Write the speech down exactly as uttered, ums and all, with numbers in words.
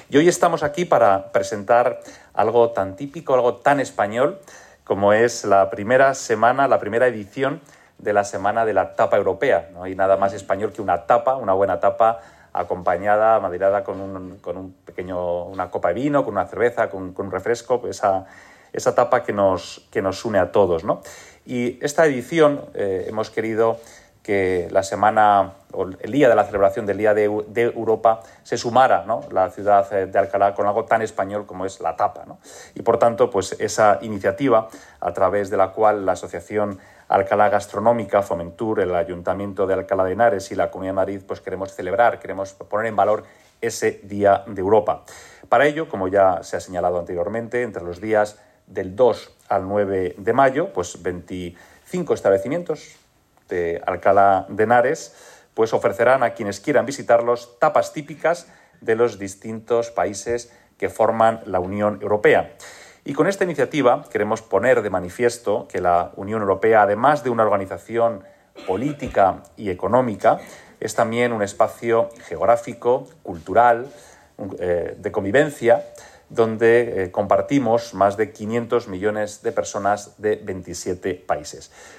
Y hoy estamos aquí para presentar algo tan típico, algo tan español, como es la primera semana, la primera edición de la Semana de la Tapa Europea. No hay nada más español que una tapa, una buena tapa, acompañada, maderada con un, con un pequeño, una copa de vino, con una cerveza, con, con un refresco, esa, esa tapa que nos, que nos une a todos, ¿no? Y esta edición eh, hemos querido que la semana, o el día de la celebración del Día de, de Europa, se sumara, ¿no?, la ciudad de Alcalá con algo tan español como es la tapa, ¿no? Y por tanto, pues esa iniciativa, a través de la cual la Asociación Alcalá Gastronómica, Fomentur, el Ayuntamiento de Alcalá de Henares y la Comunidad de Madrid, pues queremos celebrar, queremos poner en valor ese Día de Europa. Para ello, como ya se ha señalado anteriormente, entre los días del dos al nueve de mayo, pues veinticinco establecimientos de Alcalá de Henares pues ofrecerán a quienes quieran visitarlos tapas típicas de los distintos países que forman la Unión Europea. Y con esta iniciativa queremos poner de manifiesto que la Unión Europea, además de una organización política y económica, es también un espacio geográfico, cultural, eh, de convivencia, donde eh, compartimos más de quinientos millones de personas de veintisiete países.